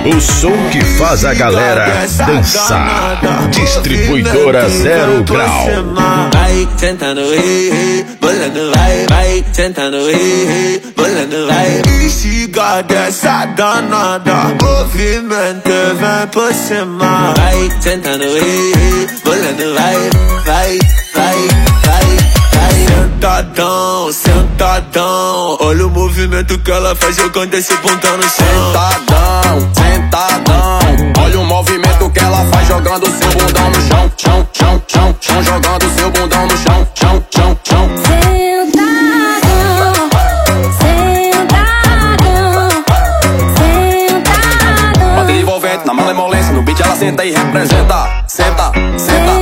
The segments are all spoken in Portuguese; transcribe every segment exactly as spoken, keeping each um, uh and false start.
O som que faz a galera dançar. Distribuidora Zero Grau. Vai sentando, bolando, vai, vai sentando, bolando, vai. Instiga dessa danada, movimento vem por cima. Vai sentando, bolando, vai, vai, vai, vai. Sentadão, sentadão, olha o movimento que ela faz jogando esse bundão no chão. Sentadão, sentadão, olha o movimento que ela faz jogando seu bundão no chão. Chão, chão, chão, chão, jogando seu bundão no chão. Chão, chão, chão. Sentadão, sentadão, sentadão. Bota envolvente na malemolência, no beat ela senta e representa. Senta, senta.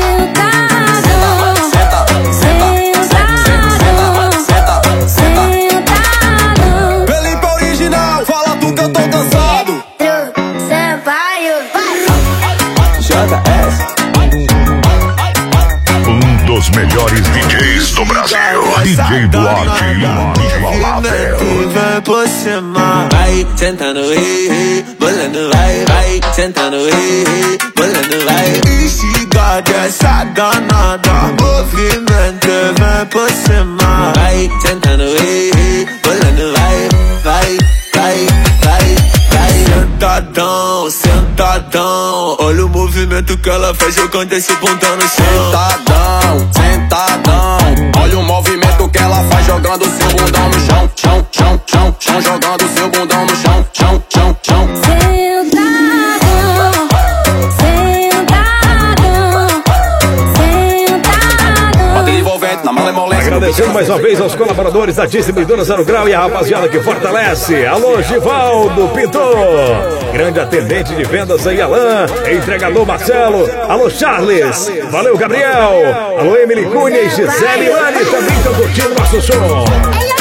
Um dos melhores D Js do Brasil, D J Duarte Inigualável. Vem por cima, vai sentando, bolando, vai, vai sentando, bolando, vai. Instiga dessa danada, movimento vem por cima, vai sentando, bolando, vai, vai, vai, vai. Sentadão, sentadão, olha o movimento que ela faz jogando esse bundão no chão. Sentadão, sentadão, olha o movimento que ela faz jogando seu bundão no chão. Chão, chão, chão, chão, jogando seu bundão no chão. Chão, chão, chão. Sentadão, sentadão, sentadão. Bota envolvente na malemolência. Agradecendo mais uma vez aos colaboradores da Distribuidora Zero Grau e a rapaziada que fortalece. Alô, Givaldo Pintor, grande atendente de vendas aí, Alain, entregador Marcelo. Alô, Charles, valeu, Gabriel. Alô, Emily Cunha e Gisele Lani também estão curtindo nosso som.